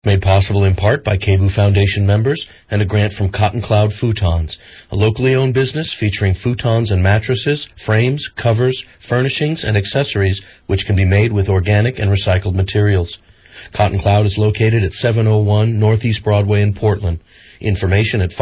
Made possible in part by KBOO Foundation members and a grant from Cotton Cloud Futons, a locally owned business featuring futons and mattresses, frames, covers, furnishings, and accessories which can be made with organic and recycled materials. Cotton Cloud is located at 701 Northeast Broadway in Portland. Information at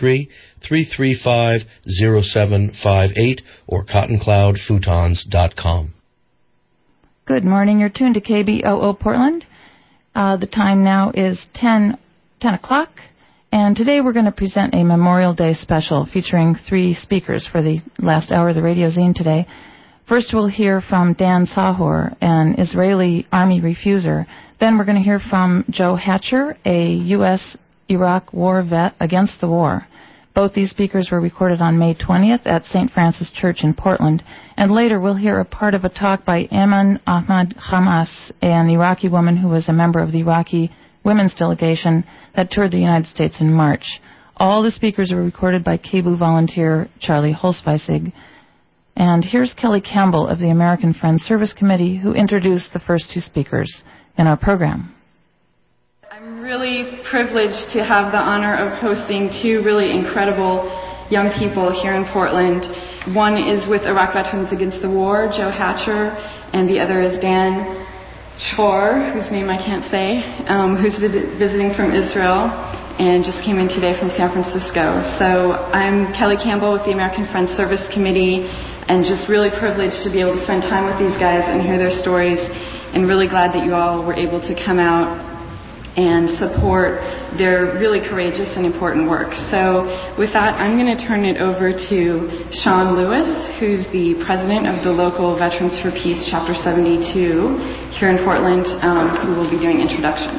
503-335-0758 or cottoncloudfutons.com. Good morning. You're tuned to KBOO Portland. The time now is 10 o'clock, and today we're going to present a Memorial Day special featuring 3 speakers for the last hour of the Radio Zine today. First, we'll hear from Dan Sahor, an Israeli Army refuser. Then we're going to hear from Joe Hatcher, a U.S.-Iraq war vet against the war. Both these speakers were recorded on May 20th at St. Francis Church in Portland. And later we'll hear a part of a talk by Eman Ahmad Hamas, an Iraqi woman who was a member of the Iraqi women's delegation that toured the United States in March. All the speakers were recorded by KBOO volunteer Charlie Holzweisig. And here's Kelly Campbell of the American Friends Service Committee, who introduced the first 2 speakers in our program. I'm really privileged to have the honor of hosting 2 really incredible young people here in Portland. One is with Iraq Veterans Against the War, Joe Hatcher, and the other is Dan Chor, whose name I can't say, who's visiting from Israel and just came in today from San Francisco. So I'm Kelly Campbell with the American Friends Service Committee, and just really privileged to be able to spend time with these guys and hear their stories, and really glad that you all were able to come out and support their really courageous and important work. So with that, I'm going to turn it over to Sean Lewis, who's the president of the local Veterans for Peace Chapter 72 here in Portland, who will be doing introductions.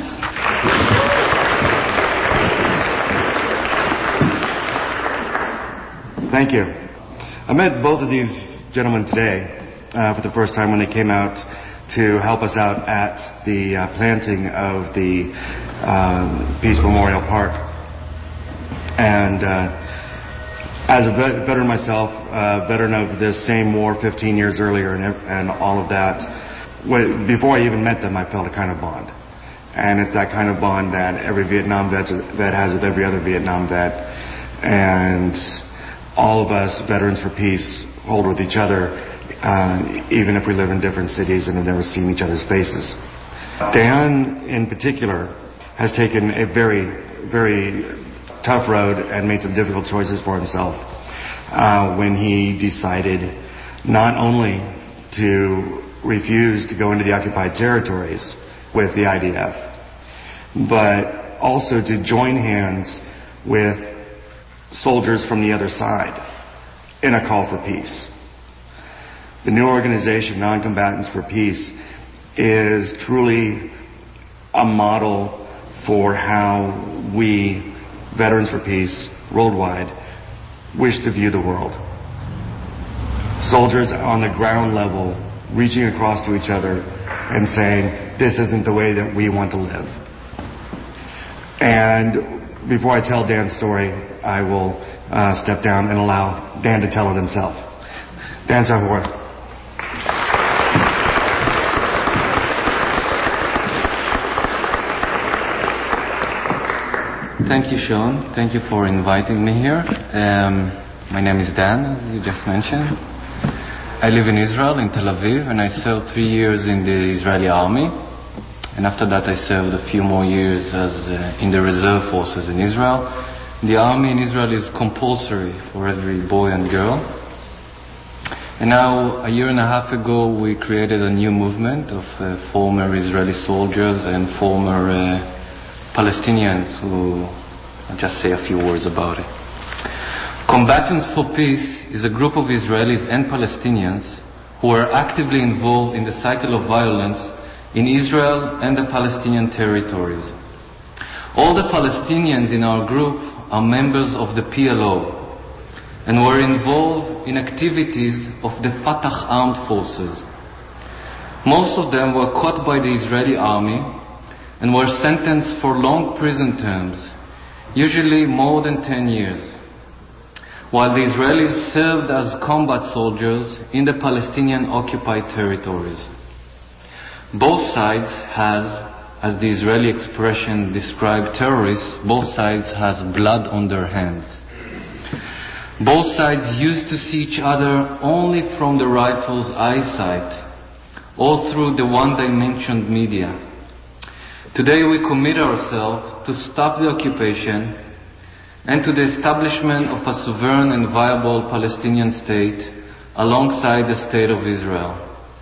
Thank you. I met both of these gentlemen today for the first time when they came out to help us out at the planting of the Peace Memorial Park. And as a veteran myself, veteran of this same war 15 years earlier and all of that, before I even met them, I felt a kind of bond. And it's that kind of bond that every Vietnam vet has with every other Vietnam vet. And all of us, Veterans for Peace, hold with each other, even if we live in different cities and have never seen each other's faces. Dan, in particular, has taken a very, very tough road and made some difficult choices for himself when he decided not only to refuse to go into the occupied territories with the IDF, but also to join hands with soldiers from the other side in a call for peace. The new organization, Non-Combatants for Peace, is truly a model for how we, Veterans for Peace, worldwide, wish to view the world. Soldiers on the ground level reaching across to each other and saying, this isn't the way that we want to live. And before I tell Dan's story, I will step down and allow Dan to tell it himself. Dan Sahor. Thank you, Sean. Thank you for inviting me here. My name is Dan, as you just mentioned. I live in Israel, in Tel Aviv, and I served 3 years in the Israeli army. And after that, I served a few more years in the reserve forces in Israel. The army in Israel is compulsory for every boy and girl. And now, a year and a half ago, we created a new movement of former Israeli soldiers and former Palestinians who I'll just say a few words about it. Combatants for Peace is a group of Israelis and Palestinians who are actively involved in the cycle of violence in Israel and the Palestinian territories. All the Palestinians in our group are members of the PLO and were involved in activities of the Fatah armed forces. Most of them were caught by the Israeli army and were sentenced for long prison terms, usually more than 10 years, while the Israelis served as combat soldiers in the Palestinian occupied territories. Both sides has as the Israeli expression described terrorists, both sides has blood on their hands. Both sides used to see each other only from the rifle's eyesight, or through the one-dimensional media. Today we commit ourselves to stop the occupation and to the establishment of a sovereign and viable Palestinian state alongside the State of Israel.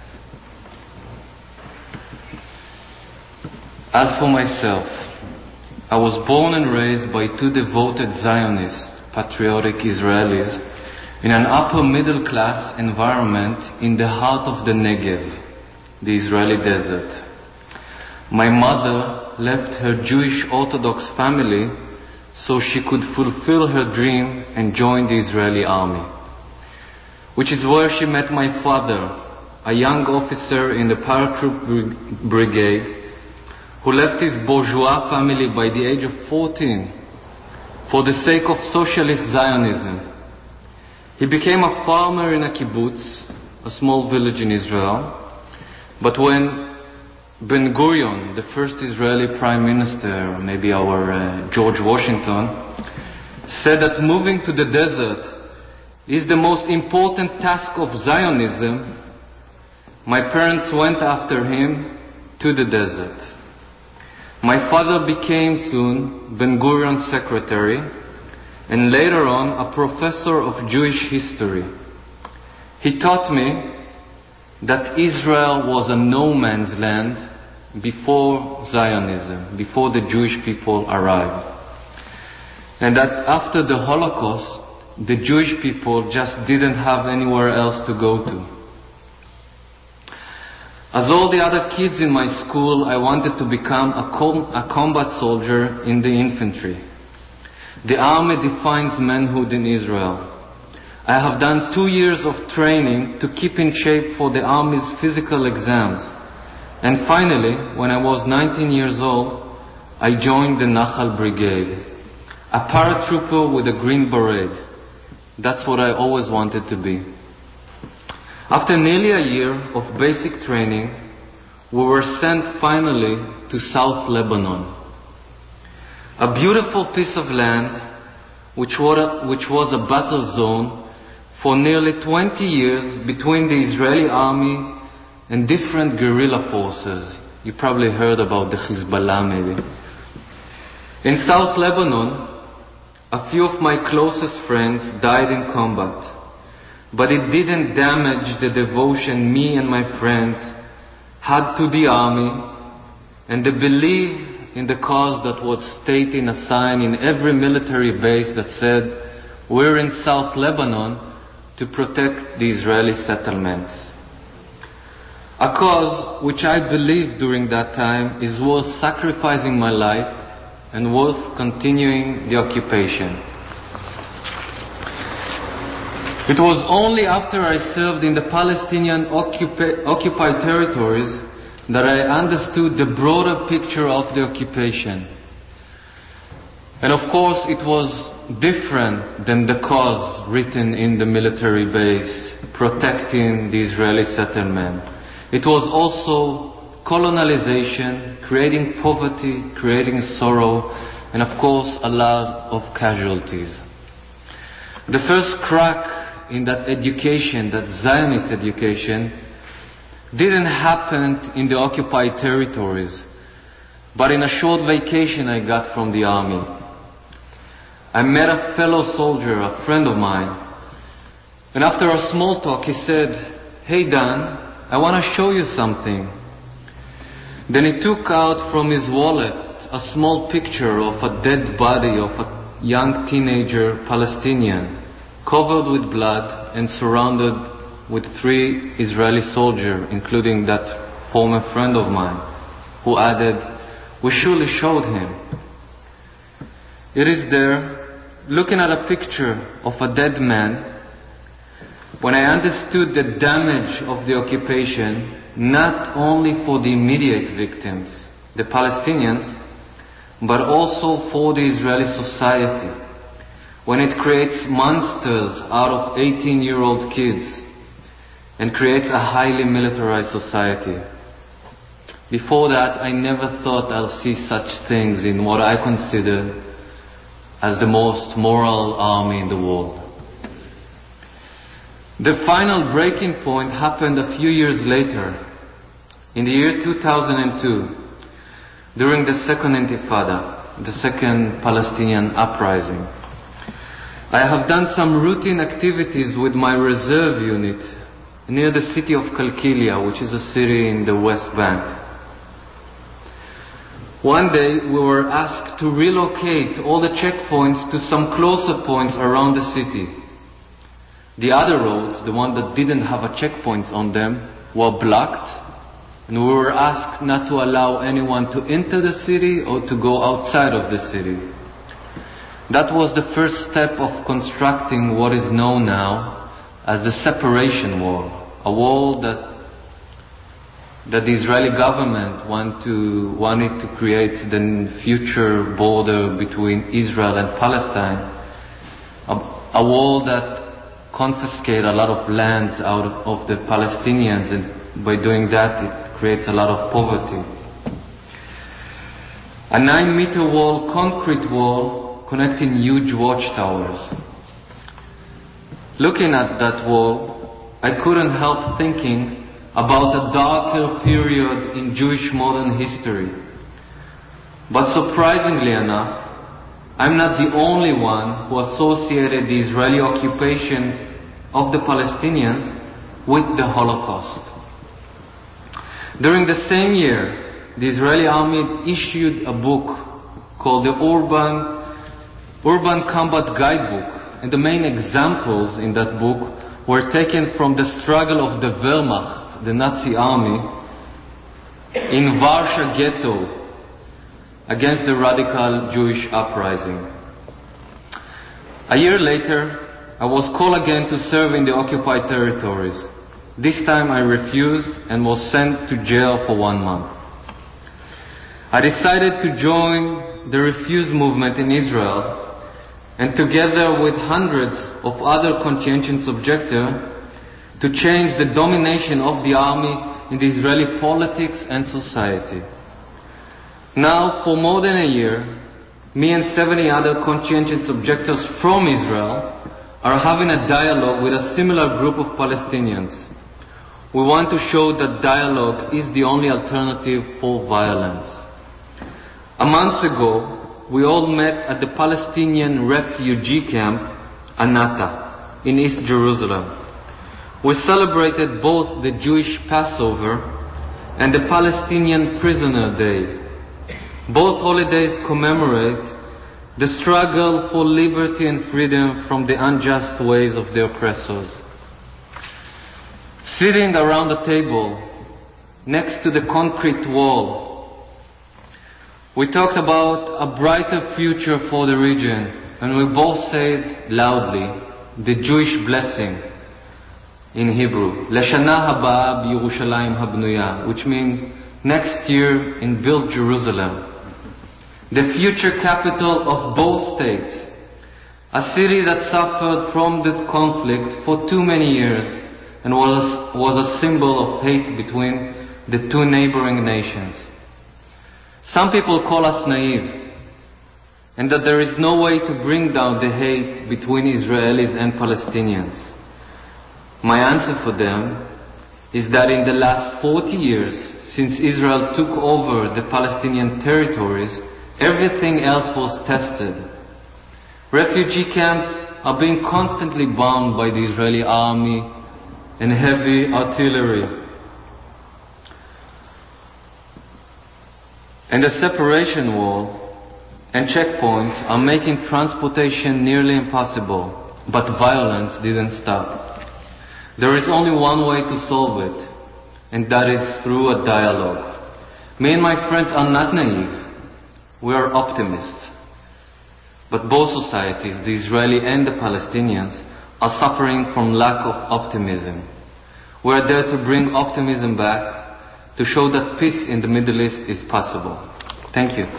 As for myself, I was born and raised by two devoted Zionist, patriotic Israelis in an upper middle class environment in the heart of the Negev, the Israeli desert. My mother left her Jewish Orthodox family so she could fulfill her dream and join the Israeli army, which is where she met my father, a young officer in the paratroop brigade who left his bourgeois family by the age of 14 for the sake of socialist Zionism. He became a farmer in a kibbutz, a small village in Israel, but when Ben-Gurion, the first Israeli prime minister, maybe our George Washington, said that moving to the desert is the most important task of Zionism, my parents went after him to the desert. My father became soon Ben-Gurion's secretary and later on a professor of Jewish history. He taught me that Israel was a no man's land before Zionism, before the Jewish people arrived. And that after the Holocaust, the Jewish people just didn't have anywhere else to go to. As all the other kids in my school, I wanted to become a combat soldier in the infantry. The army defines manhood in Israel. I have done 2 years of training to keep in shape for the army's physical exams. And finally, when I was 19 years old, I joined the Nachal Brigade, a paratrooper with a green beret. That's what I always wanted to be. After nearly a year of basic training, we were sent finally to South Lebanon, a beautiful piece of land which was a battle zone for nearly 20 years between the Israeli army and different guerrilla forces. You probably heard about the Hezbollah maybe. In South Lebanon, a few of my closest friends died in combat. But it didn't damage the devotion me and my friends had to the army and the belief in the cause that was stated in a sign in every military base that said, "We're in South Lebanon to protect the Israeli settlements." A cause which I believed during that time is worth sacrificing my life and worth continuing the occupation. It was only after I served in the Palestinian occupied territories that I understood the broader picture of the occupation. And of course it was different than the cause written in the military base, protecting the Israeli settlement. It was also colonization, creating poverty, creating sorrow, and of course a lot of casualties. The first crack in that education, that Zionist education, didn't happen in the occupied territories, but in a short vacation I got from the army. I met a fellow soldier, a friend of mine, and after a small talk he said, "Hey Dan, I want to show you something." Then he took out from his wallet a small picture of a dead body of a young teenager Palestinian, covered with blood and surrounded with 3 Israeli soldiers, including that former friend of mine, who added, "We surely showed him." It is there, looking at a picture of a dead man, when I understood the damage of the occupation, not only for the immediate victims, the Palestinians, but also for the Israeli society, when it creates monsters out of 18-year-old kids and creates a highly militarized society. Before that, I never thought I'll see such things in what I consider as the most moral army in the world. The final breaking point happened a few years later, in the year 2002, during the Second Intifada, the Second Palestinian Uprising. I have done some routine activities with my reserve unit near the city of Kalkilia, which is a city in the West Bank. One day we were asked to relocate all the checkpoints to some closer points around the city. The other roads, the ones that didn't have a checkpoint on them, were blocked, and we were asked not to allow anyone to enter the city or to go outside of the city. That was the first step of constructing what is known now as the separation wall, a wall that the Israeli government wanted to create the future border between Israel and Palestine, a wall that confiscates a lot of lands out of the Palestinians, and by doing that it creates a lot of poverty. A 9-meter wall, concrete wall, connecting huge watchtowers. Looking at that wall, I couldn't help thinking about a darker period in Jewish modern history. But surprisingly enough, I'm not the only one who associated the Israeli occupation of the Palestinians with the Holocaust. During the same year, the Israeli army issued a book called the Urban Combat Guidebook, and the main examples in that book were taken from the struggle of the Wehrmacht, the Nazi army, in Warsaw Ghetto against the radical Jewish uprising. A year later, I was called again to serve in the occupied territories. This time I refused and was sent to jail for 1 month. I decided to join the refuse movement in Israel, and together with hundreds of other conscientious objectors, to change the domination of the army in the Israeli politics and society. Now, for more than a year, me and 70 other conscientious objectors from Israel are having a dialogue with a similar group of Palestinians. We want to show that dialogue is the only alternative for violence. A month ago, we all met at the Palestinian refugee camp, Anata, in East Jerusalem. We celebrated both the Jewish Passover and the Palestinian Prisoner Day. Both holidays commemorate the struggle for liberty and freedom from the unjust ways of the oppressors. Sitting around the table, next to the concrete wall, we talked about a brighter future for the region, and we both said loudly the Jewish blessing in Hebrew, Lashana haba b'Yerushalayim habnuya, which means next year in built Jerusalem, the future capital of both states, a city that suffered from the conflict for too many years and was a symbol of hate between the two neighboring nations. Some people call us naive, and that there is no way to bring down the hate between Israelis and Palestinians. My answer for them is that in the last 40 years, since Israel took over the Palestinian territories, everything else was tested. Refugee camps are being constantly bombed by the Israeli army and heavy artillery. And the separation wall and checkpoints are making transportation nearly impossible, but violence didn't stop. There is only one way to solve it, and that is through a dialogue. Me and my friends are not naive. We are optimists. But both societies, the Israeli and the Palestinians, are suffering from lack of optimism. We are there to bring optimism back, to show that peace in the Middle East is possible. Thank you.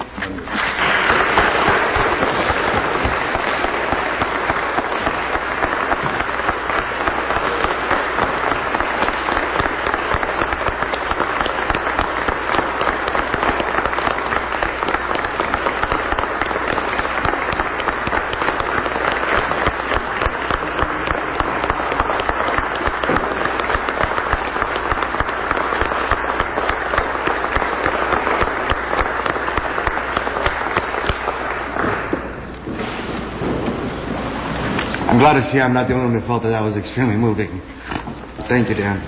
I'm glad to see I'm not the only one who felt that was extremely moving. Thank you, Dan.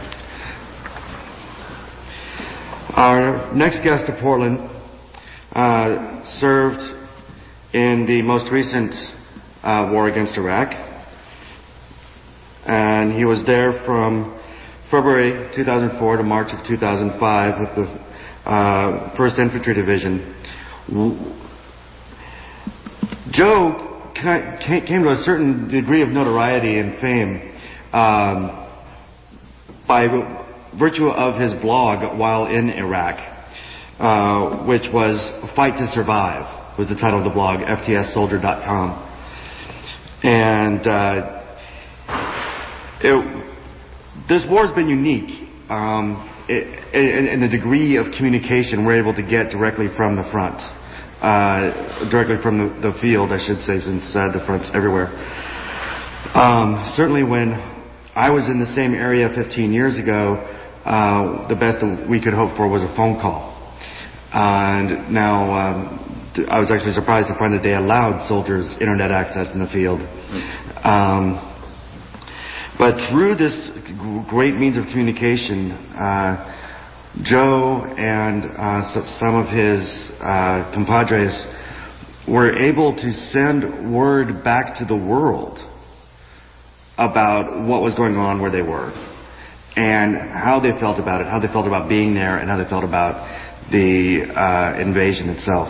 Our next guest to Portland served in the most recent war against Iraq. And he was there from February 2004 to March of 2005 with the 1st Infantry Division. Joe came to a certain degree of notoriety and fame by virtue of his blog while in Iraq, which was Fight to Survive, was the title of the blog, ftssoldier.com. And this war's been unique in the degree of communication we're able to get directly from the front. Directly from the field, I should say, since the front's everywhere. Certainly when I was in the same area 15 years ago, the best we could hope for was a phone call. And now I was actually surprised to find that they allowed soldiers internet access in the field. But through this great means of communication, Joe and some of his compadres were able to send word back to the world about what was going on where they were and how they felt about it, how they felt about being there, and how they felt about the invasion itself.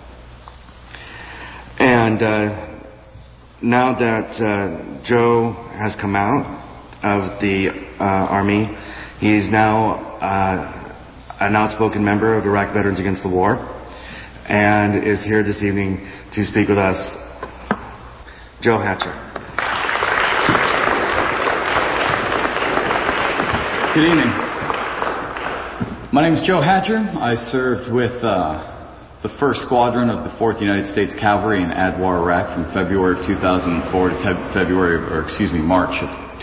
And now that Joe has come out of the Army, he's now an outspoken member of Iraq Veterans Against the War, and is here this evening to speak with us. Joe Hatcher. Good evening. My name is Joe Hatcher. I served with the 1st Squadron of the 4th United States Cavalry in Adwar, Iraq from February of 2004 to March of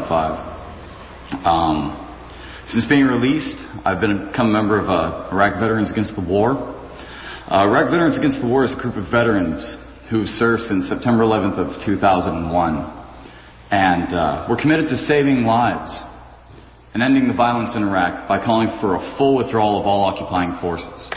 2005. Since being released, I've become a member of Iraq Veterans Against the War. Iraq Veterans Against the War is a group of veterans who served since September 11th of 2001. And we're committed to saving lives and ending the violence in Iraq by calling for a full withdrawal of all occupying forces.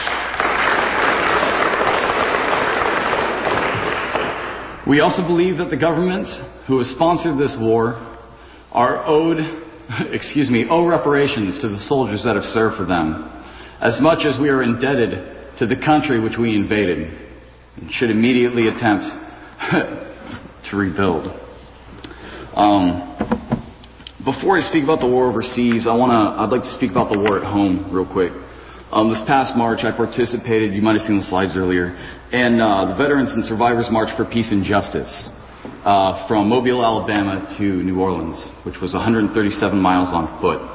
We also believe that the governments who have sponsored this war are owe reparations to the soldiers that have served for them, as much as we are indebted to the country which we invaded, and should immediately attempt to rebuild. Before I speak about the war overseas, I'd like to speak about the war at home real quick. This past March, I participated, you might have seen the slides earlier, in the Veterans and Survivors March for Peace and Justice from Mobile, Alabama to New Orleans, which was 137 miles on foot.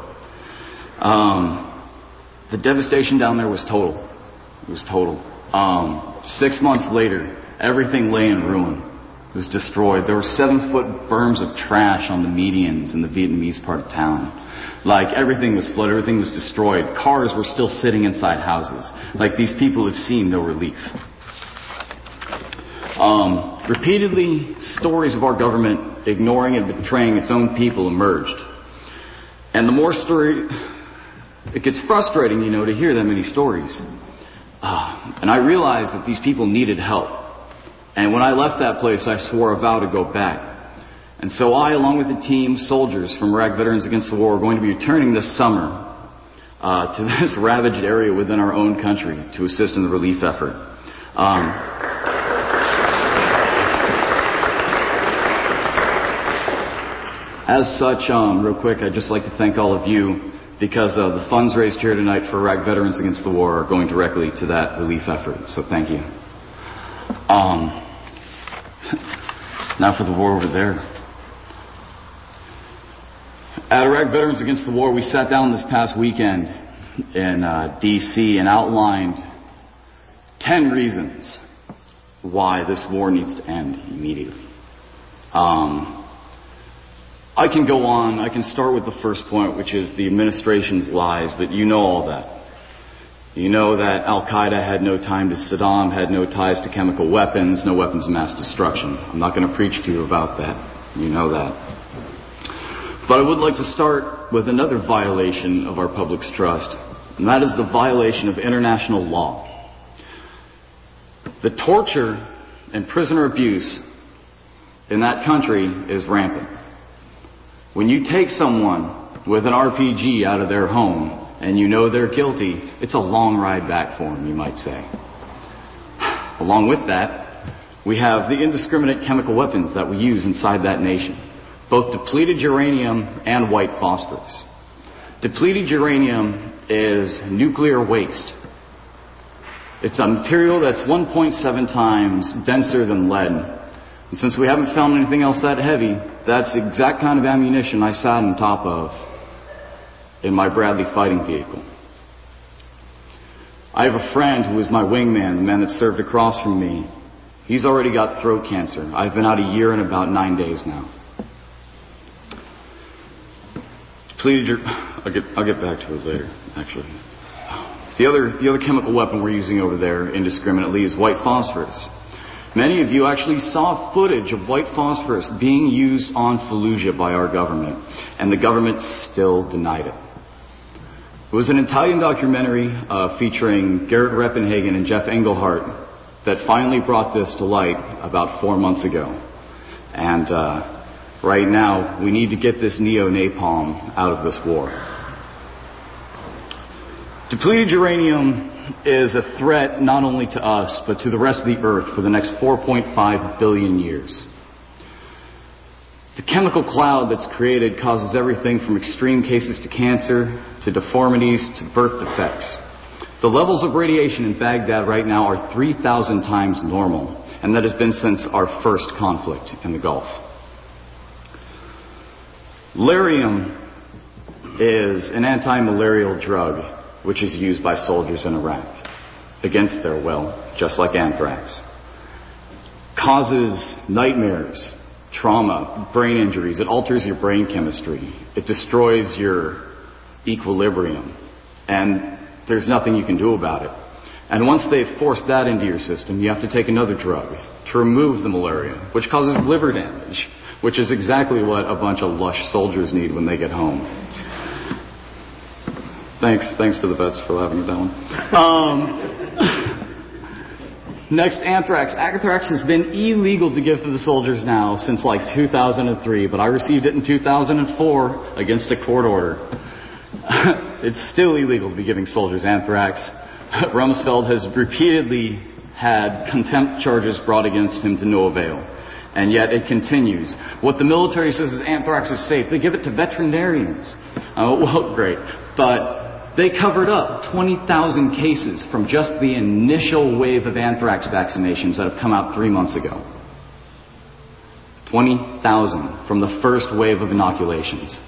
The devastation down there was total. It was total. 6 months later, everything lay in ruin. It was destroyed. There were 7-foot berms of trash on the medians in the Vietnamese part of town. Like, everything was flooded, everything was destroyed. Cars were still sitting inside houses. Like, these people have seen no relief. Repeatedly, stories of our government ignoring and betraying its own people emerged. And the more it gets frustrating, to hear that many stories. And I realized that these people needed help. And when I left that place, I swore a vow to go back. And so I, along with the team, soldiers from Iraq Veterans Against the War, are going to be returning this summer to this ravaged area within our own country to assist in the relief effort. As such, real quick, I'd just like to thank all of you because the funds raised here tonight for Iraq Veterans Against the War are going directly to that relief effort. So thank you. Now for the war over there. At Iraq Veterans Against the War, we sat down this past weekend in D.C. and outlined 10 reasons why this war needs to end immediately. I can go on. I can start with the first point, which is the administration's lies, but you know all that. You know that Al-Qaeda had no time to Saddam, had no ties to chemical weapons, no weapons of mass destruction. I'm not going to preach to you about that. You know that. But I would like to start with another violation of our public's trust, and that is the violation of international law. The torture and prisoner abuse in that country is rampant. When you take someone with an RPG out of their home and you know they're guilty, it's a long ride back for them, you might say. Along with that, we have the indiscriminate chemical weapons that we use inside that nation, both depleted uranium and white phosphorus. Depleted uranium is nuclear waste. It's a material that's 1.7 times denser than lead. And since we haven't found anything else that heavy, that's the exact kind of ammunition I sat on top of in my Bradley fighting vehicle. I have a friend who was my wingman, the man that served across from me. He's already got throat cancer. I've been out a year and about 9 days now. I'll get back to it later, actually. The other chemical weapon we're using over there indiscriminately is white phosphorus. Many of you actually saw footage of white phosphorus being used on Fallujah by our government, and the government still denied it. It was an Italian documentary featuring Garrett Reppenhagen and Jeff Engelhart that finally brought this to light about 4 months ago. And right now, we need to get this neo-napalm out of this war. Depleted uranium is a threat not only to us, but to the rest of the Earth for the next 4.5 billion years. The chemical cloud that's created causes everything from extreme cases to cancer, to deformities, to birth defects. The levels of radiation in Baghdad right now are 3,000 times normal, and that has been since our first conflict in the Gulf. Lyrium is an anti-malarial drug which is used by soldiers in Iraq against their will, just like anthrax. Causes nightmares, trauma, brain injuries. It alters your brain chemistry. It destroys your equilibrium. And there's nothing you can do about it. And once they've forced that into your system, you have to take another drug to remove the malaria, which causes liver damage, which is exactly what a bunch of lush soldiers need when they get home. Thanks to the vets for laughing at that one. Next, anthrax. Anthrax has been illegal to give to the soldiers now since like 2003, but I received it in 2004 against a court order. It's still illegal to be giving soldiers anthrax. Rumsfeld has repeatedly had contempt charges brought against him to no avail. And yet it continues. What the military says is anthrax is safe. They give it to veterinarians. Oh, well, great. But they covered up 20,000 cases from just the initial wave of anthrax vaccinations that have come out 3 months ago. 20,000 from the first wave of inoculations.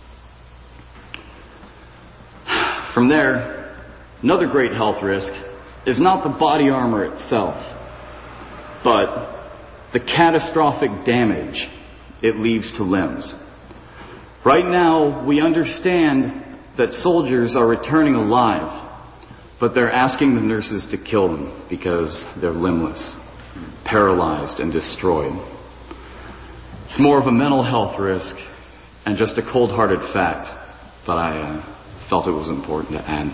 From there, another great health risk is not the body armor itself, but the catastrophic damage it leaves to limbs. Right now, we understand that soldiers are returning alive, but they're asking the nurses to kill them because they're limbless, paralyzed, and destroyed. It's more of a mental health risk and just a cold-hearted fact, but I felt it was important to add.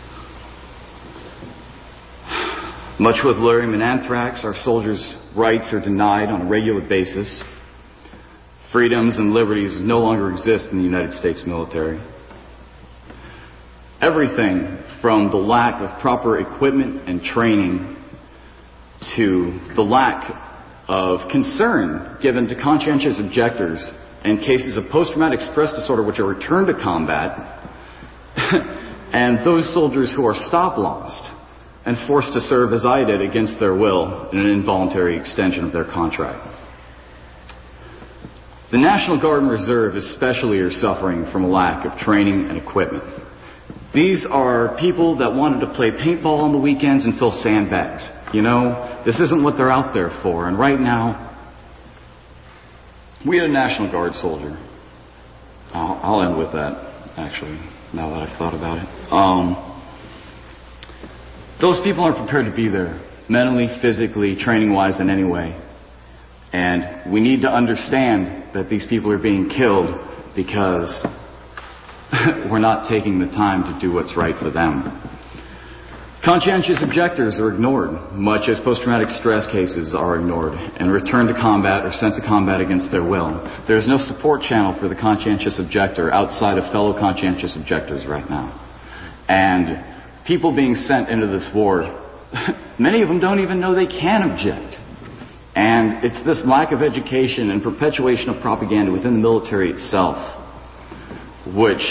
Much with lyrium and anthrax, our soldiers' rights are denied on a regular basis. Freedoms and liberties no longer exist in the United States military. Everything from the lack of proper equipment and training to the lack of concern given to conscientious objectors in cases of post-traumatic stress disorder which are returned to combat and those soldiers who are stop-lost and forced to serve as I did against their will in an involuntary extension of their contract. The National Guard and Reserve especially are suffering from a lack of training and equipment. These are people that wanted to play paintball on the weekends and fill sandbags. You know, this isn't what they're out there for. And right now, we had a National Guard soldier. I'll end with that, actually, now that I've thought about it. Those people aren't prepared to be there, mentally, physically, training-wise, in any way. And we need to understand that these people are being killed because we're not taking the time to do what's right for them. Conscientious objectors are ignored, much as post-traumatic stress cases are ignored and returned to combat or sent to combat against their will. There's no support channel for the conscientious objector outside of fellow conscientious objectors right now. And people being sent into this war, many of them don't even know they can object. And it's this lack of education and perpetuation of propaganda within the military itself, which...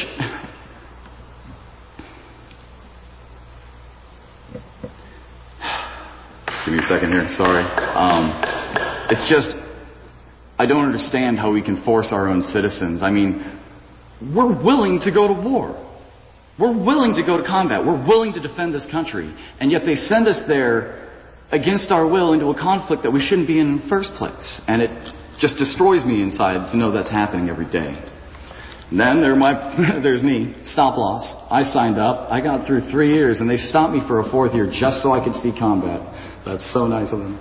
Give me a second here, sorry. It's just, I don't understand how we can force our own citizens. I mean, we're willing to go to war. We're willing to go to combat. We're willing to defend this country. And yet they send us there against our will into a conflict that we shouldn't be in the first place. And it just destroys me inside to know that's happening every day. And then there's me, stop loss. I signed up. I got through 3 years, and they stopped me for a 4th year just so I could see combat. That's so nice of them.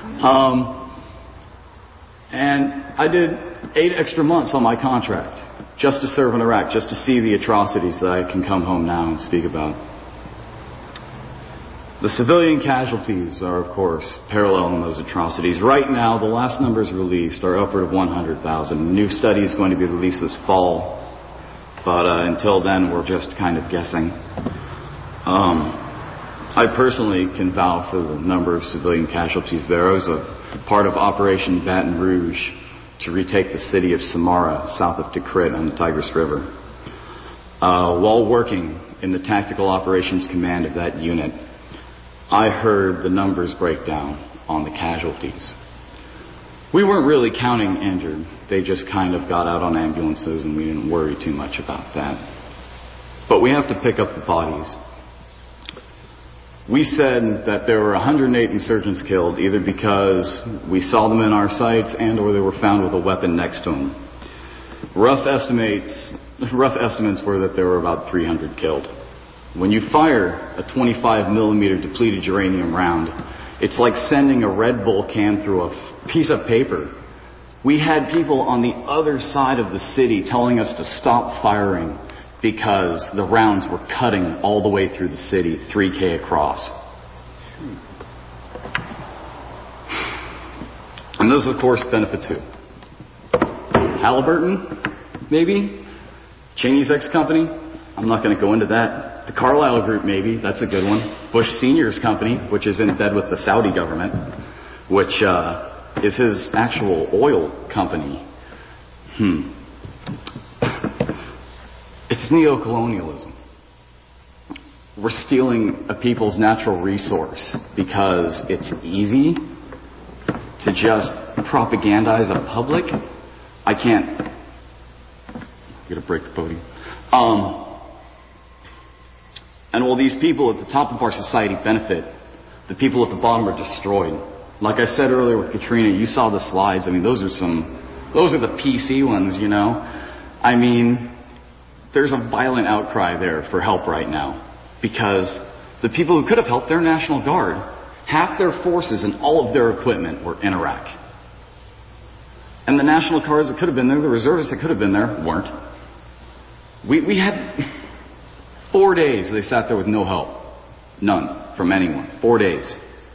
And I did 8 extra months on my contract just to serve in Iraq, just to see the atrocities that I can come home now and speak about. The civilian casualties are, of course, paralleling those atrocities. Right now, the last numbers released are upward of 100,000. A new study is going to be released this fall. But until then, we're just kind of guessing. I personally can vouch for the number of civilian casualties there. I was a part of Operation Baton Rouge to retake the city of Samara, south of Tikrit on the Tigris River. While working in the Tactical Operations Command of that unit, I heard the numbers break down on the casualties. We weren't really counting injured. They just kind of got out on ambulances and we didn't worry too much about that. But we have to pick up the bodies. We said that there were 108 insurgents killed either because we saw them in our sights and or they were found with a weapon next to them. Rough estimates were that there were about 300 killed. When you fire a 25 millimeter depleted uranium round, it's like sending a Red Bull can through a piece of paper. We had people on the other side of the city telling us to stop firing because the rounds were cutting all the way through the city, 3K across. And those, of course, benefit too. Halliburton, maybe? Cheney's ex-company? I'm not going to go into that. The Carlyle Group, maybe. That's a good one. Bush Sr.'s company, which is in bed with the Saudi government, which is his actual oil company. It's neocolonialism. We're stealing a people's natural resource because it's easy to just propagandize a public. I can't... I'm going to break the podium. And while these people at the top of our society benefit, the people at the bottom are destroyed. Like I said earlier with Katrina, you saw the slides. I mean, those are the PC ones, you know. I mean, there's a violent outcry there for help right now because the people who could have helped their National Guard, half their forces and all of their equipment were in Iraq. And the National Guards that could have been there, the reservists that could have been there, weren't. We had 4 days they sat there with no help. None from anyone. 4 days.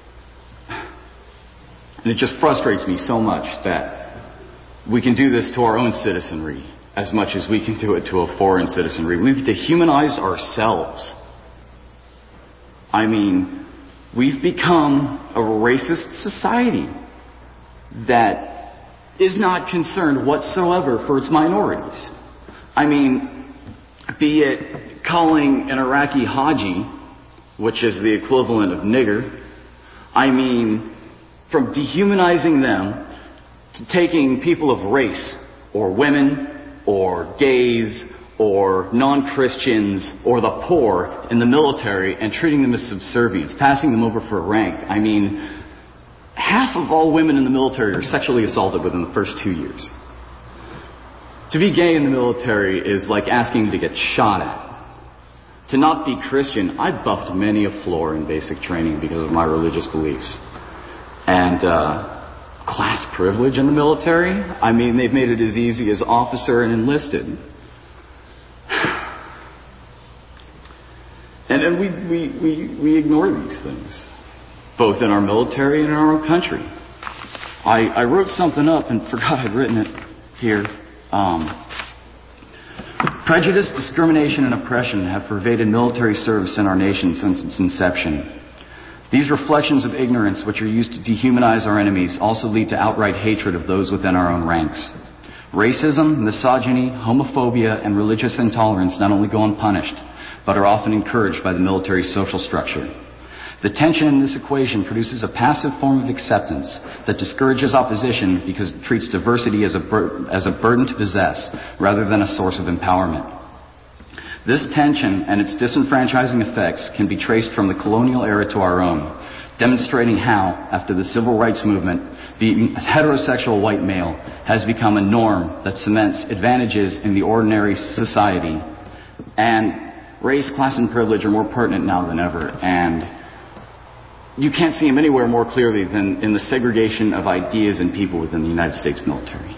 And it just frustrates me so much that we can do this to our own citizenry as much as we can do it to a foreign citizenry. We've dehumanized ourselves. I mean, we've become a racist society that is not concerned whatsoever for its minorities. I mean, be it calling an Iraqi Haji, which is the equivalent of nigger, I mean, from dehumanizing them to taking people of race or women or gays or non-Christians or the poor in the military and treating them as subservients, passing them over for a rank. I mean, half of all women in the military are sexually assaulted within the first 2 years. To be gay in the military is like asking to get shot at. To not be Christian, I buffed many a floor in basic training because of my religious beliefs. And class privilege in the military. I mean, they've made it as easy as officer and enlisted. And we ignore these things, both in our military and in our own country. I wrote something up and forgot I'd written it here. Prejudice, discrimination, and oppression have pervaded military service in our nation since its inception. These reflections of ignorance, which are used to dehumanize our enemies, also lead to outright hatred of those within our own ranks. Racism, misogyny, homophobia, and religious intolerance not only go unpunished, but are often encouraged by the military social structure. The tension in this equation produces a passive form of acceptance that discourages opposition because it treats diversity as a burden to possess rather than a source of empowerment. This tension and its disenfranchising effects can be traced from the colonial era to our own, demonstrating how, after the civil rights movement, the heterosexual white male has become a norm that cements advantages in the ordinary society. And race, class, and privilege are more pertinent now than ever, and you can't see them anywhere more clearly than in the segregation of ideas and people within the United States military.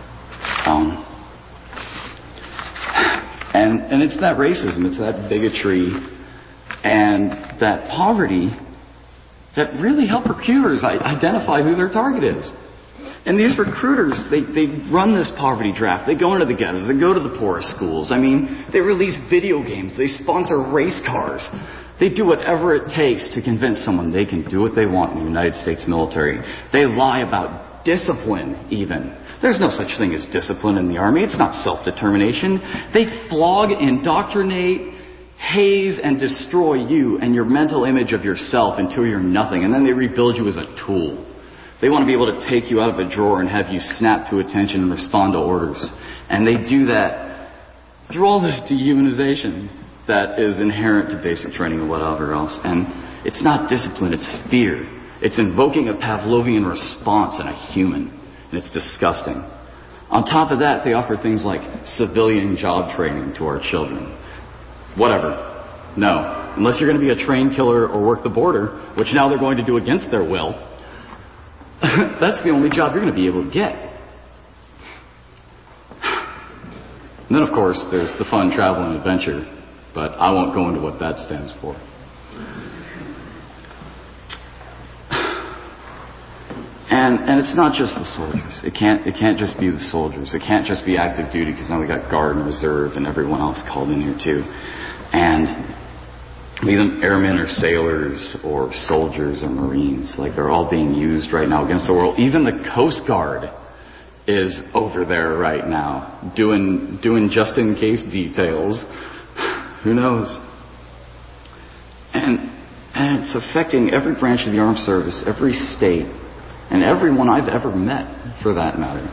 And it's that racism, it's that bigotry, and that poverty that really help recruiters identify who their target is. And these recruiters, they run this poverty draft. They go into the ghettos. They go to the poorest schools. I mean, they release video games. They sponsor race cars. They do whatever it takes to convince someone they can do what they want in the United States military. They lie about discipline, even. There's no such thing as discipline in the Army. It's not self-determination. They flog, indoctrinate, haze, and destroy you and your mental image of yourself until you're nothing. And then they rebuild you as a tool. They want to be able to take you out of a drawer and have you snap to attention and respond to orders. And they do that through all this dehumanization that is inherent to basic training and whatever else. And it's not discipline, it's fear. It's invoking a Pavlovian response in a human. And it's disgusting. On top of that, they offer things like civilian job training to our children. Whatever. No. Unless you're going to be a trained killer or work the border, which now they're going to do against their will, that's the only job you're going to be able to get. And then, of course, there's the fun, travel, and adventure. But I won't go into what that stands for. And it's not just the soldiers. It can't just be the soldiers. It can't just be active duty, because now we got Guard and Reserve and everyone else called in here too. And be them airmen or sailors or soldiers or Marines, like they're all being used right now against the world. Even the Coast Guard is over there right now doing just in case details. Who knows? And it's affecting every branch of the armed service, every state, and everyone I've ever met, for that matter.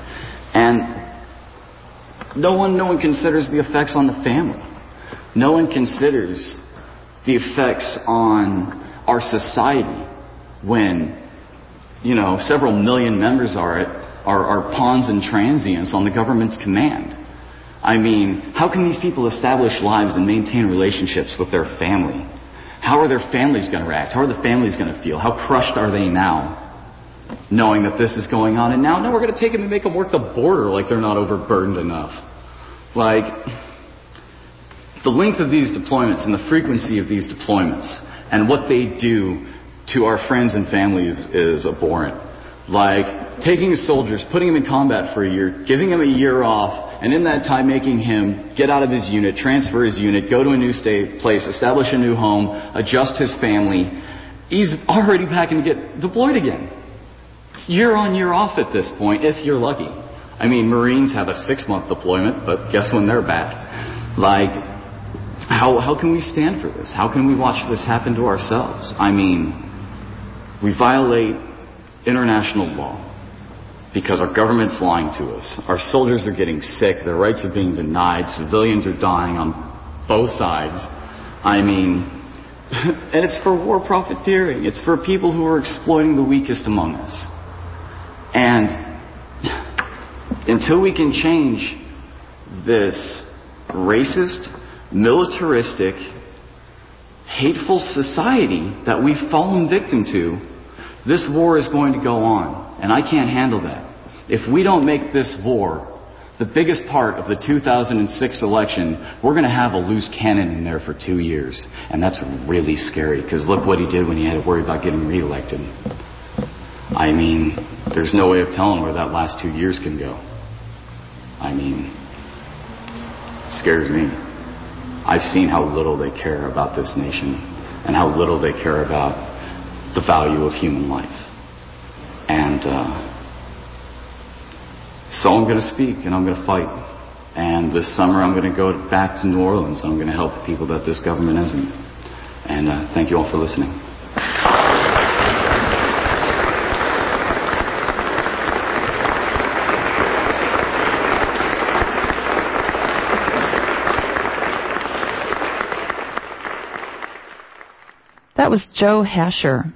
And no one considers the effects on the family. No one considers the effects on our society when, several million members are pawns and transients on the government's command. I mean, how can these people establish lives and maintain relationships with their family? How are their families going to react? How are the families going to feel? How crushed are they now, knowing that this is going on? And now we're going to take them and make them work the border like they're not overburdened enough. Like, the length of these deployments and the frequency of these deployments and what they do to our friends and families is abhorrent. Like, taking soldiers, putting them in combat for a year, giving them a year off, and in that time making him get out of his unit, transfer his unit, go to a new place, establish a new home, adjust his family. He's already packing to get deployed again. It's year on, year off at this point, if you're lucky. I mean, Marines have a 6-month deployment, but guess when they're back? Like, how can we stand for this? How can we watch this happen to ourselves? I mean, we violate international law because our government's lying to us. Our soldiers are getting sick. Their rights are being denied. Civilians are dying on both sides. I mean, and it's for war profiteering. It's for people who are exploiting the weakest among us. And until we can change this racist, militaristic, hateful society that we've fallen victim to, this war is going to go on. And I can't handle that. If we don't make this war the biggest part of the 2006 election, we're going to have a loose cannon in there for 2 years. And that's really scary, because look what he did when he had to worry about getting reelected. I mean, there's no way of telling where that last 2 years can go. I mean, it scares me. I've seen how little they care about this nation and how little they care about the value of human life. And so I'm going to speak and I'm going to fight. And this summer I'm going to go back to New Orleans and I'm going to help the people that this government isn't. And thank you all for listening. That was Joe Hatcher,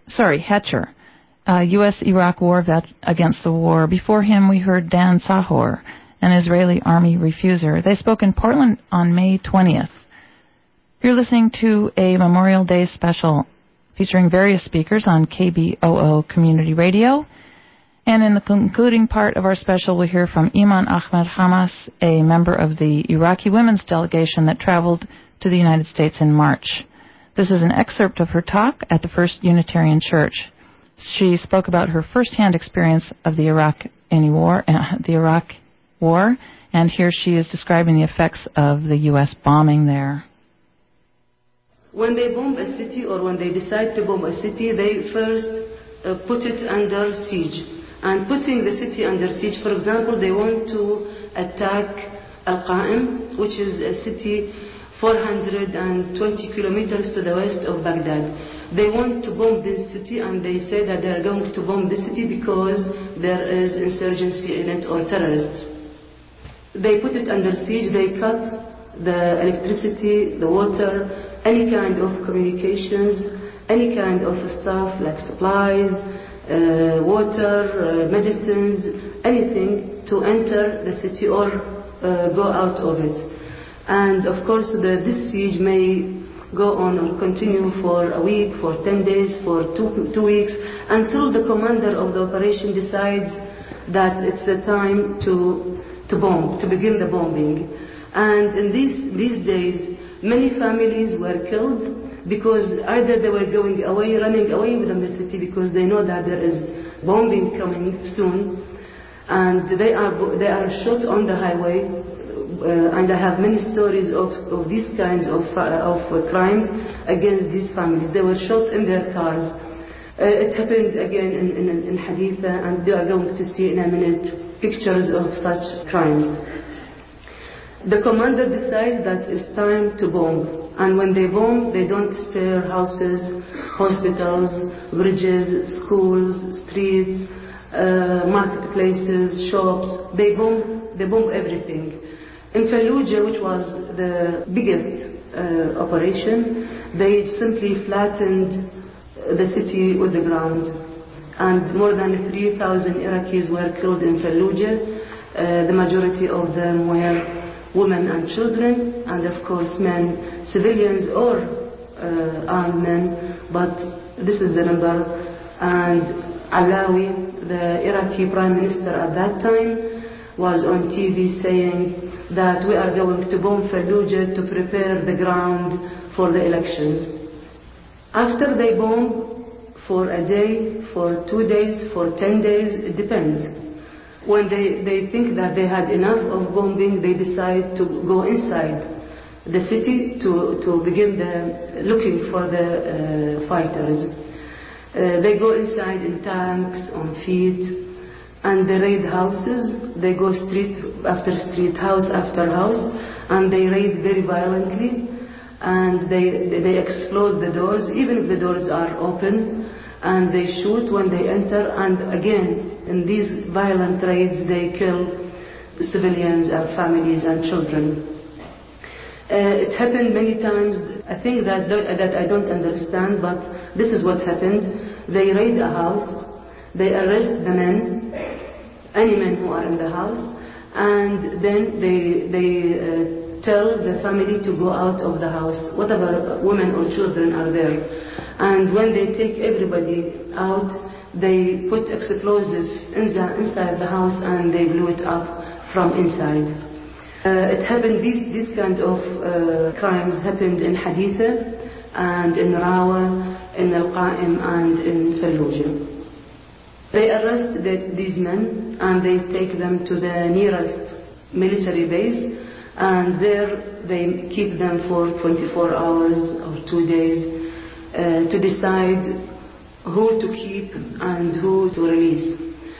U.S.-Iraq war vet against the war. Before him, we heard Dan Sahor, an Israeli army refuser. They spoke in Portland on May 20th. You're listening to a Memorial Day special featuring various speakers on KBOO Community Radio. And in the concluding part of our special, we'll hear from Iman Ahmed Hamas, a member of the Iraqi women's delegation that traveled to the United States in March. This is an excerpt of her talk at the First Unitarian Church. She spoke about her first-hand experience of the Iraq War, and here she is describing the effects of the U.S. bombing there. When they bomb a city or when they decide to bomb a city, they first put it under siege. And putting the city under siege, for example, they want to attack Al-Qa'im, which is a city 420 kilometers to the west of Baghdad. They want to bomb this city, and they say that they are going to bomb this city because there is insurgency in it or terrorists. They put it under siege, they cut the electricity, the water, any kind of communications, any kind of stuff like supplies, water, medicines, anything to enter the city or go out of it. And of course this siege may go on or continue for a week, for 10 days, for two weeks, until the commander of the operation decides that it's the time to bomb, to begin the bombing. And in these days, many families were killed because either they were going away, running away from the city because they know that there is bombing coming soon, and they are shot on the highway. And I have many stories of these kinds of crimes against these families. They were shot in their cars. It happened again in Haditha, and they are going to see in a minute pictures of such crimes. The commander decides that it's time to bomb. And when they bomb, they don't spare houses, hospitals, bridges, schools, streets, marketplaces, shops. They bomb everything. In Fallujah, which was the biggest operation, they simply flattened the city with the ground. And more than 3,000 Iraqis were killed in Fallujah. The majority of them were women and children, and of course men, civilians or armed men, but this is the number. And Alawi, the Iraqi prime minister at that time, was on TV saying that we are going to bomb Fallujah to prepare the ground for the elections. After they bomb for a day, for 2 days, for 10 days, it depends. When they think that they had enough of bombing, they decide to go inside the city to begin looking for the fighters. They go inside in tanks, on feet, and they raid houses. They go street after street, house after house, and they raid very violently, and they explode the doors, even if the doors are open, and they shoot when they enter, and again, in these violent raids, they kill civilians and families and children. It happened many times. I think that I don't understand, but this is what happened. They raid a house, they arrest the men, any men who are in the house, and then they tell the family to go out of the house, whatever women or children are there. And when they take everybody out, they put explosives inside the house and they blew it up from inside. It happened, these kind of crimes happened in Haditha and in Rawa, in Al-Qa'im and in Fallujah. They arrest these men and they take them to the nearest military base, and there they keep them for 24 hours or 2 days to decide who to keep and who to release.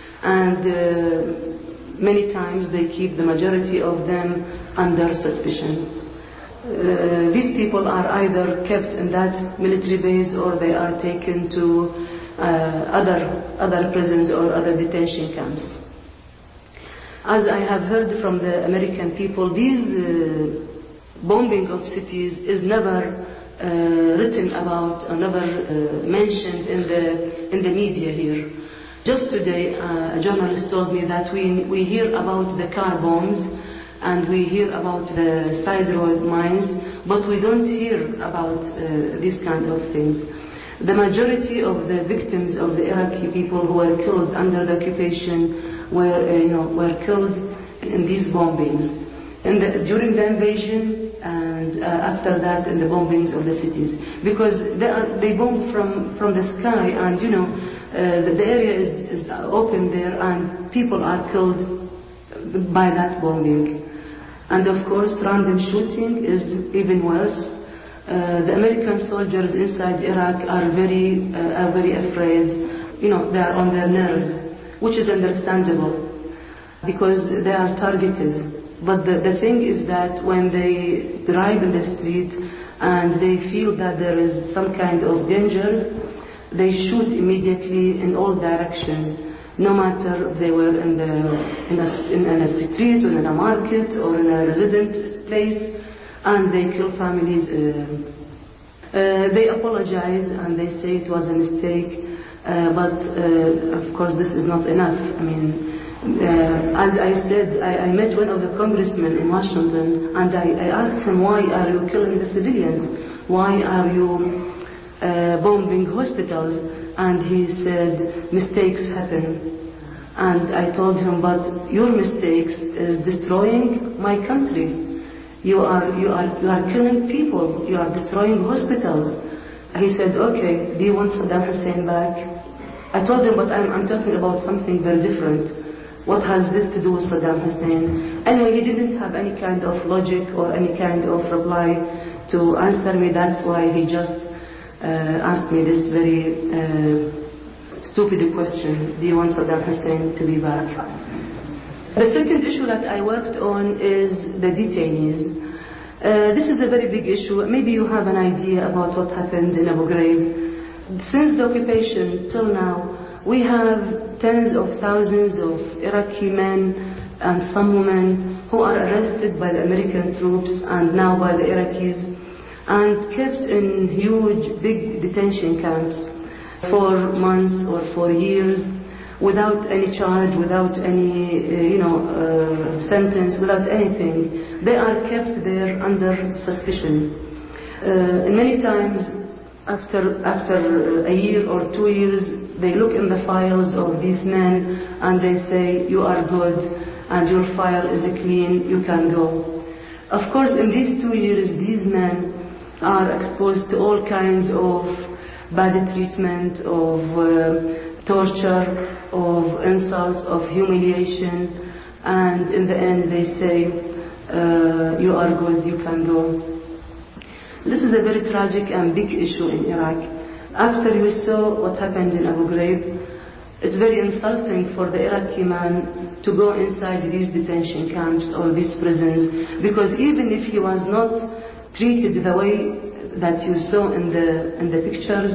And many times they keep the majority of them under suspicion. These people are either kept in that military base or they are taken to other prisons or other detention camps. As I have heard from the American people, these bombing of cities is never written about or never mentioned in the media here. Just today, a journalist told me that we hear about the car bombs and we hear about the side road mines, but we don't hear about these kind of things. The majority of the victims of the Iraqi people who were killed under the occupation were killed in these bombings, during the invasion and after that in the bombings of the cities, because they bomb from the sky, and the area is open there and people are killed by that bombing. And of course random shooting is even worse. The American soldiers inside Iraq are very afraid. They are on their nerves, which is understandable because they are targeted. But the thing is that when they drive in the street and they feel that there is some kind of danger, they shoot immediately in all directions, no matter if they were in a street or in a market or in a resident place, and they kill families. They apologize and they say it was a mistake. But of course this is not enough. As I said, I met one of the congressmen in Washington and I asked him, why are you killing the civilians? Why are you bombing hospitals? And he said, mistakes happen. And I told him, but your mistakes is destroying my country. You are killing people. You are destroying hospitals. He said, okay, do you want Saddam Hussein back? I told him, but I'm talking about something very different. What has this to do with Saddam Hussein? Anyway, he didn't have any kind of logic or any kind of reply to answer me. That's why he just asked me this very stupid question. Do you want Saddam Hussein to be back? The second issue that I worked on is the detainees. This is a very big issue. Maybe you have an idea about what happened in Abu Ghraib. Since the occupation till now, we have tens of thousands of Iraqi men and some women who are arrested by the American troops and now by the Iraqis and kept in huge, big detention camps for months or for years without any charge, without any sentence, without anything. They are kept there under suspicion. And many times after a year or 2 years, they look in the files of these men and they say, you are good and your file is clean, you can go. Of course, in these 2 years, these men are exposed to all kinds of bad treatment, of torture, of insults, of humiliation, and in the end they say, you are good, you can go. This is a very tragic and big issue in Iraq. After we saw what happened in Abu Ghraib, it's very insulting for the Iraqi man to go inside these detention camps or these prisons, because even if he was not treated the way that you saw in the pictures,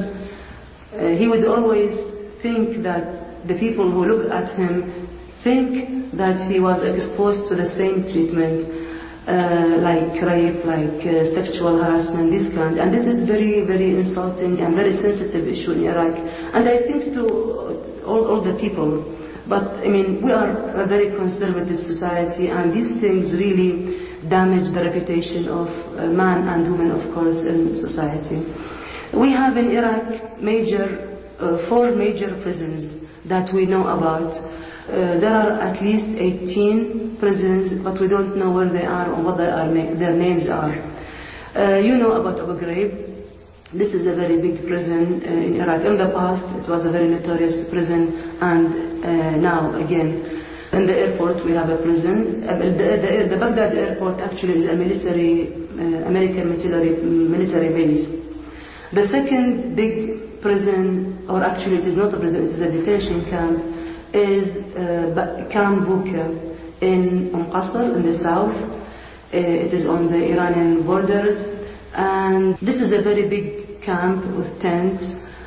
he would always think that the people who look at him think that he was exposed to the same treatment, like rape, like sexual harassment, this kind. And it is very, very insulting and very sensitive issue in Iraq. And I think to all the people. But we are a very conservative society, and these things really damage the reputation of man and woman, of course, in society. We have in Iraq major 4 major prisons that we know about. There are at least 18 prisons, but we don't know where they are or what their names are. You know about Abu Ghraib. This is a very big prison in Iraq. In the past, it was a very notorious prison, and now again, in the airport we have a prison. The Baghdad airport actually is a American military base. The second big prison, or actually it is not a prison, it is a detention camp, is Camp Buka in Qasr in the south. It is on the Iranian borders, and this is a very big camp with tents,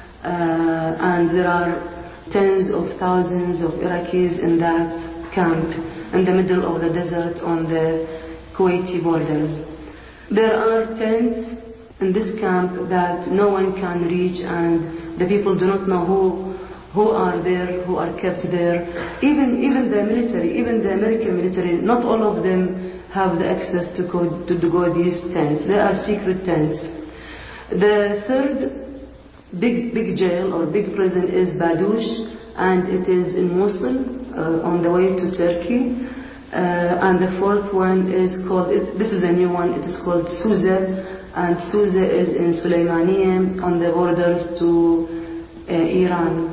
and there are tens of thousands of Iraqis in that camp in the middle of the desert on the Kuwaiti borders. There are tents in this camp that no one can reach, and the people do not know who are there, who are kept there. Even the military, even the American military, not all of them have the access to go these tents. They are secret tents. The third big jail or big prison is Badush, and it is in Mosul on the way to Turkey. And the fourth one is called, this is a new one, it is called Suza, and Suza is in Sulaymaniyah on the borders to Iran.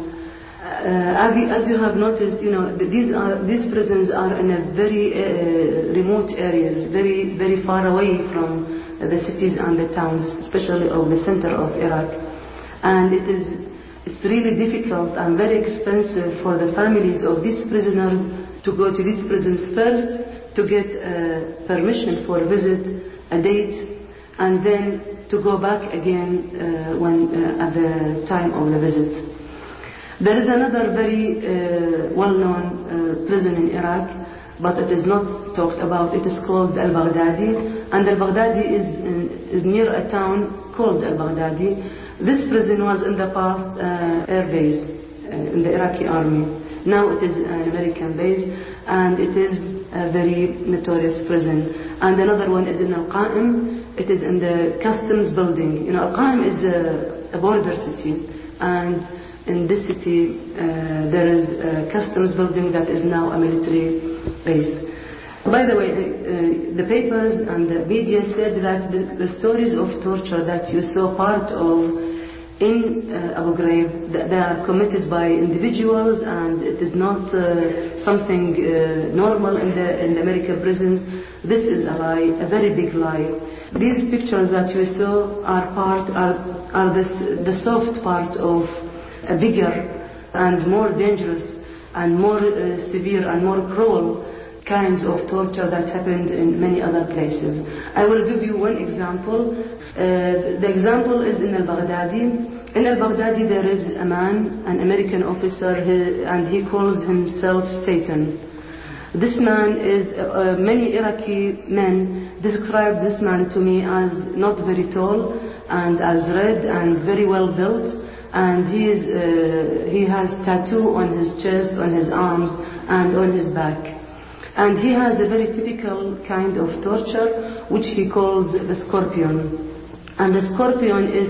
As you have noticed, you know, these prisons are in a very remote areas, very far away from the cities and the towns, especially of the center of Iraq. And it's really difficult and very expensive for the families of these prisoners to go to these prisons first, to get permission for a visit, a date, and then to go back again at the time of the visit. There is another very well-known prison in Iraq, but it is not talked about. It is called Al-Baghdadi, and Al-Baghdadi is near a town called Al-Baghdadi. This prison was in the past air base in the Iraqi army. Now it is an American base, and it is a very notorious prison. And another one is in Al-Qa'im. It is in the customs building. You know, Al-Qa'im is a border city, and in this city there is a customs building that is now a military base. By the way, the papers and the media said that the stories of torture that you saw part of in Abu Ghraib, they are committed by individuals, and it is not something normal in the American prisons. This is a lie, a very big lie. These pictures that you saw are the soft part of a bigger and more dangerous and more severe and more cruel kinds of torture that happened in many other places. I will give you one example. The example is in Al-Baghdadi. In Al-Baghdadi there is a man, an American officer, and he calls himself Satan. This man is, many Iraqi men describe this man to me as not very tall and as red and very well built. And he has tattoo on his chest, on his arms, and on his back. And he has a very typical kind of torture, which he calls the scorpion. And the scorpion is,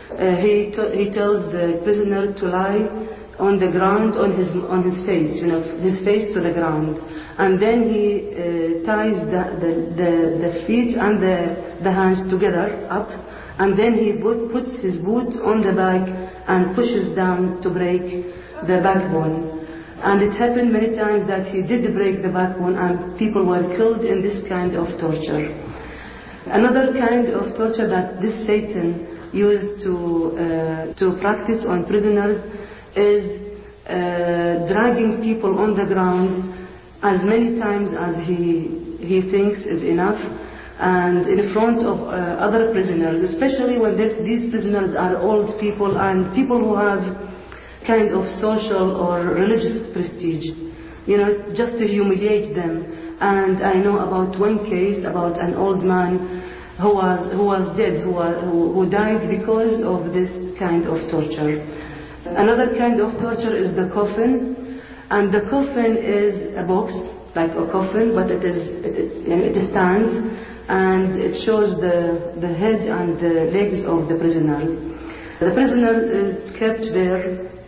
he tells the prisoner to lie on the ground, on his face, you know, his face to the ground. And then he ties the feet and the hands together up. And then he puts his boot on the back and pushes down to break the backbone. And it happened many times that he did break the backbone, and people were killed in this kind of torture. Another kind of torture that this Satan used to practice on prisoners is dragging people on the ground as many times as he thinks is enough, and in front of other prisoners, especially when these prisoners are old people and people who have kind of social or religious prestige, you know, just to humiliate them. And I know about one case about an old man who was dead, who died because of this kind of torture. Another kind of torture is the coffin, and the coffin is a box like a coffin, but it stands. And it shows the head and the legs of the prisoner. The prisoner is kept there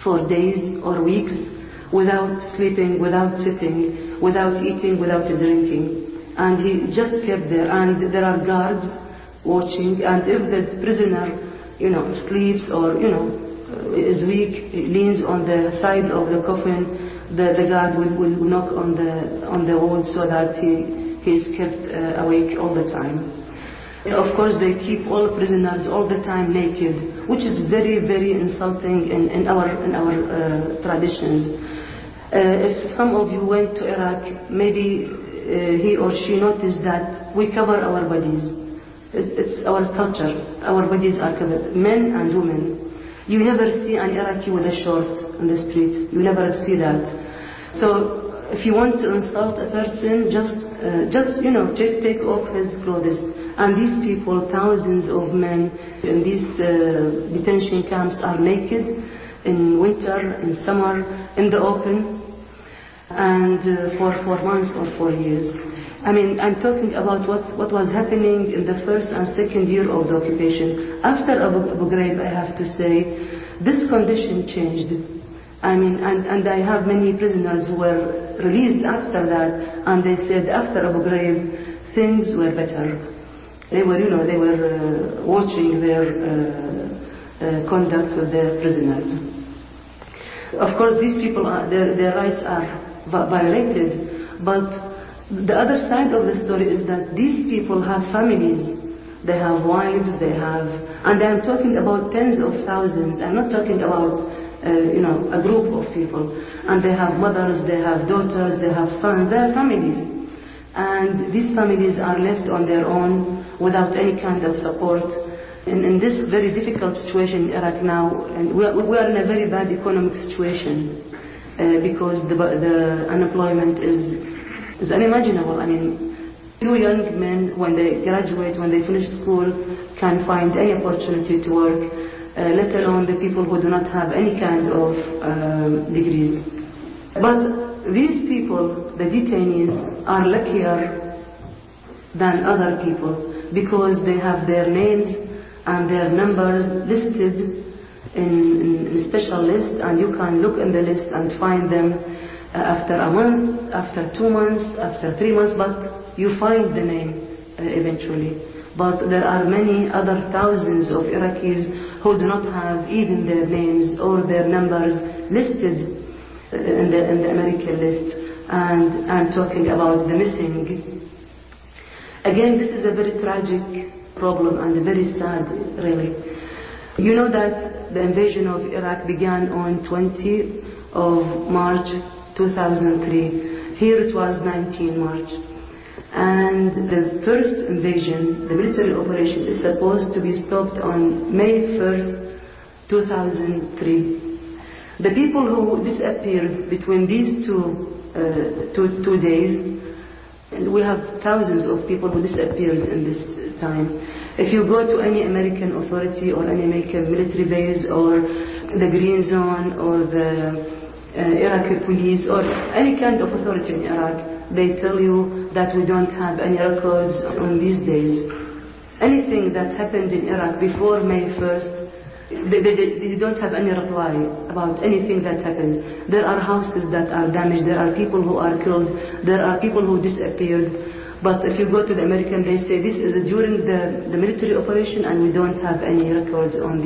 for days or weeks without sleeping, without sitting, without eating, without drinking. And he just kept there, and there are guards watching, and if the prisoner, sleeps or, is weak, leans on the side of the coffin, the guard will knock on the wall so that he is kept awake all the time. Of course, they keep all prisoners all the time naked, which is very, very insulting in our traditions. If some of you went to Iraq, maybe he or she noticed that we cover our bodies. It's our culture. Our bodies are covered, men and women. You never see an Iraqi with a short on the street. You never see that. So if you want to insult a person, just take off his clothes. And these people, thousands of men in these detention camps are naked in winter, in summer, in the open, and for months or for years. I mean, I'm talking about what was happening in the first and second year of the occupation. After Abu Ghraib, I have to say, this condition changed. I mean, and I have many prisoners who were released after that, and they said after Abu Ghraib, things were better. They were, they were watching their conduct with their prisoners. Of course, these people, their rights are violated, but the other side of the story is that these people have families. They have wives, and I'm talking about tens of thousands. I'm not talking about, a group of people. And they have mothers, they have daughters, they have sons, they have families. And these families are left on their own without any kind of support. In this very difficult situation in Iraq now, and we are in a very bad economic situation because the unemployment is unimaginable. I mean, two young men, when they graduate, when they finish school, can find any opportunity to work, let alone the people who do not have any kind of degrees. But these people, the detainees, are luckier than other people because they have their names and their numbers listed in a special list, and you can look in the list and find them after a month, after 2 months, after 3 months, but you find the name eventually. But there are many other thousands of Iraqis who do not have even their names or their numbers listed in the American list. And I'm talking about the missing. Again, this is a very tragic problem and very sad, really. You know that the invasion of Iraq began on 20 of March 2003. Here it was 19 March. And the first invasion, the military operation, is supposed to be stopped on May 1st, 2003. The people who disappeared between these two days, and we have thousands of people who disappeared in this time. If you go to any American authority or any American military base or the Green Zone or the Iraqi police or any kind of authority in Iraq, they tell you that we don't have any records on these days. Anything that happened in Iraq before May 1st, they don't have any reply about anything that happens. There are houses that are damaged, there are people who are killed, there are people who disappeared. But if you go to the American, they say this is during the military operation and we don't have any records on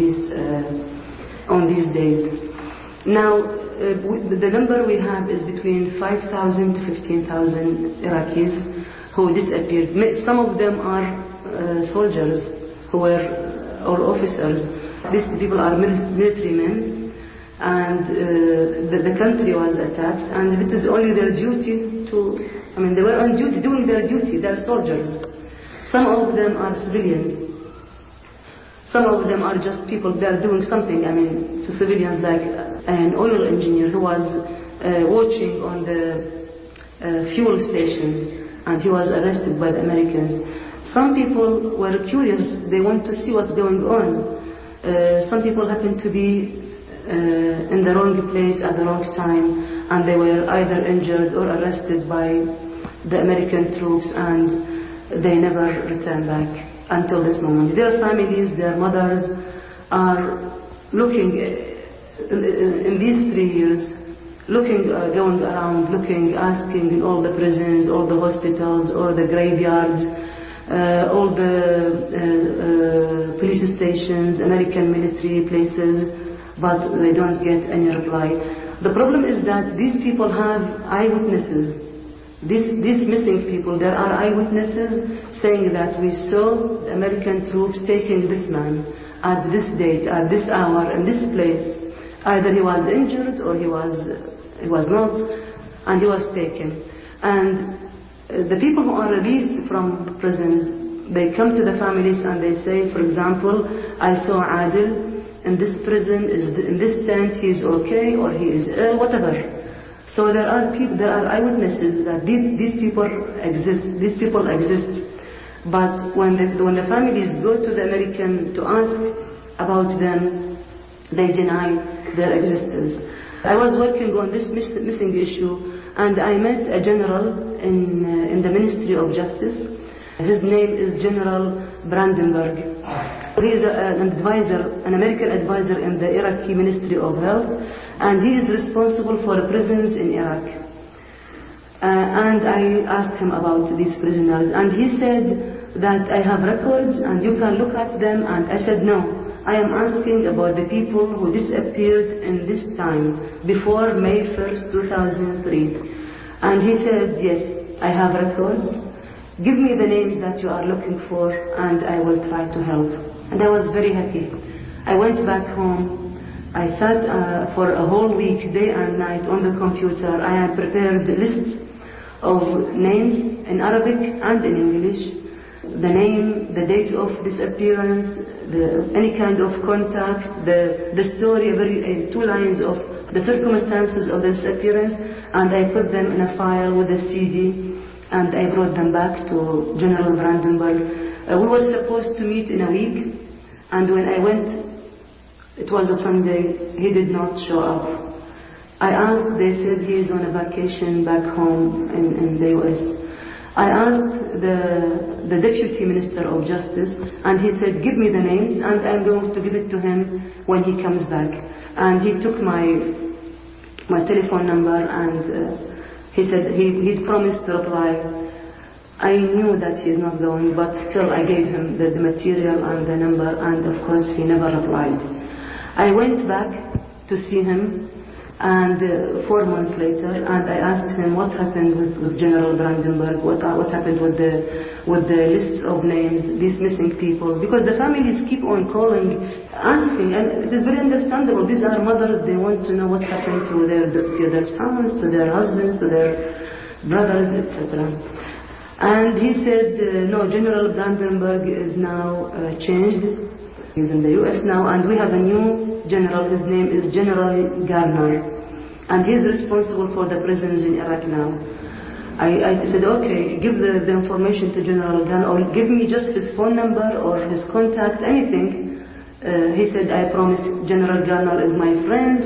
these days. Now, the number we have is between 5,000 to 15,000 Iraqis who disappeared. Some of them are soldiers or officers. These people are military men, and the country was attacked, and it is only their duty they were on duty, doing their duty, they're soldiers. Some of them are civilians. Some of them are just people, they're doing something, for civilians, like an oil engineer who was watching on the fuel stations, and he was arrested by the Americans. Some people were curious, they want to see what's going on. Some people happened to be in the wrong place at the wrong time, and they were either injured or arrested by the American troops, and they never returned back until this moment. Their families, their mothers are looking in these 3 years, going around, asking in all the prisons, all the hospitals, all the graveyards, all the police stations, American military places, but they don't get any reply. The problem is that these people have eyewitnesses. These missing people, there are eyewitnesses saying that we saw the American troops taking this man at this date, at this hour, in this place. Either he was injured or he was not, and he was taken. And the people who are released from prisons, they come to the families and they say, for example, I saw Adil in this prison, in this tent, he is okay, or he is ill, whatever. So there are eyewitnesses that these people exist. But when the families go to the American to ask about them, they deny their existence. I was working on this missing issue, and I met a general in the Ministry of Justice. His name is General Brandenburg. He is an American advisor in the Iraqi Ministry of Health, and he is responsible for prisons in Iraq. And I asked him about these prisoners, and he said that I have records and you can look at them, and I said no. I am asking about the people who disappeared in this time, before May 1st, 2003. And he said, yes, I have records. Give me the names that you are looking for, and I will try to help. And I was very happy. I went back home. I sat for a whole week, day and night, on the computer. I had prepared lists of names in Arabic and in English. The name, the date of disappearance, any kind of contact, the story, 2 lines of the circumstances of the disappearance, and I put them in a file with a CD, and I brought them back to General Brandenburg. We were supposed to meet in a week, and when I went, it was a Sunday, he did not show up. I asked, they said he is on a vacation back home in the US. I asked the Deputy Minister of Justice, and he said, give me the names, and I'm going to give it to him when he comes back. And he took my telephone number, and he said he promised to reply. I knew that he is not going, but still I gave him the material and the number, and of course he never replied. I went back to see him, and 4 months later, and I asked him what happened with General Brandenburg, what happened with the lists of names, these missing people, because the families keep on calling, asking, and it is very understandable. These are mothers, they want to know what happened to their sons, to their husbands, to their brothers, etc. And he said, no, General Brandenburg is now changed. He's in the US now, and we have a new general. His name is General Garner, and he's responsible for the prisons in Iraq now. I said, okay, give the information to General Garner, or give me just his phone number or his contact, anything. He said, I promise, General Garner is my friend.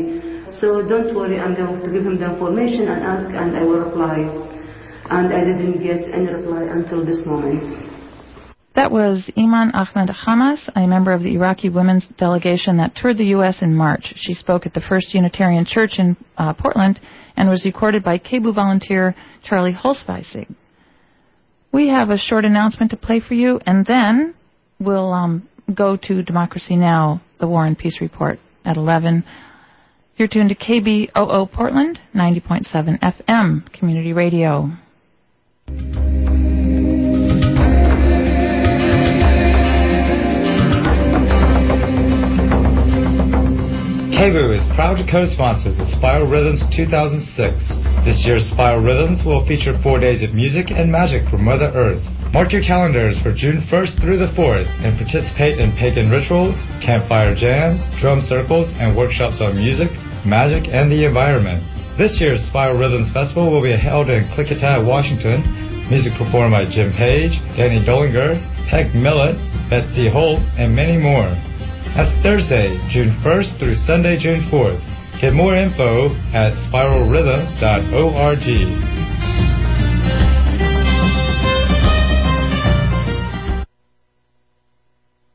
So don't worry, I'm going to give him the information and ask, and I will reply. And I didn't get any reply until this moment. That was Iman Ahmed Hamas, a member of the Iraqi women's delegation that toured the U.S. in March. She spoke at the First Unitarian Church in Portland and was recorded by KBOO volunteer Charlie Holzweisig. We have a short announcement to play for you, and then we'll go to Democracy Now!, the War and Peace Report at 11. You're tuned to KBOO Portland, 90.7 FM, Community Radio. KBOO is proud to co-sponsor the Spiral Rhythms 2006. This year's Spiral Rhythms will feature 4 days of music and magic from Mother Earth. Mark your calendars for June 1st through the 4th and participate in pagan rituals, campfire jams, drum circles, and workshops on music, magic, and the environment. This year's Spiral Rhythms Festival will be held in Klickitat, Washington. Music performed by Jim Page, Danny Dollinger, Peg Millett, Betsy Holt, and many more. That's Thursday, June 1st through Sunday, June 4th. Get more info at spiralrhythms.org.